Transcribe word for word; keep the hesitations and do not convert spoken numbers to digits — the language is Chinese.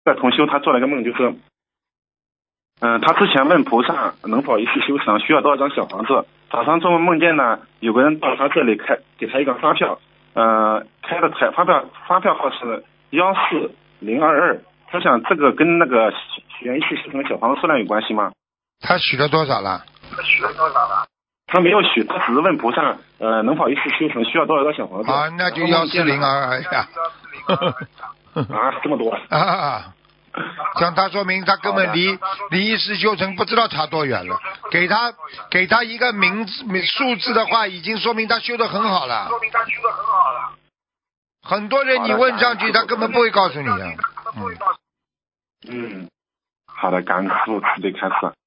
在同修他做了个梦，就是，嗯、呃，他之前问菩萨能否一次修成，需要多少张小房子。早上做梦梦见呢，有个人到他这里开给他一个发票，呃，开的台发票发票号是幺四零二二。他想这个跟那个许愿一次修成小房子数量有关系吗？ 他许了多少了？ 他许了多少了？他没有许，他只是问菩萨，呃，能否一次修成，需要多少张小房子？ 啊，那就幺四零二二呀。 啊，这么多啊！像他说明他根本离离一世修成不知道差多远了。给他给他一个名字数字的话，已经说明他修得很好了。说明他修得很好了。很多人你问上去，他根本不会告诉你的。 嗯。嗯。好的，感恩师父慈悲开示。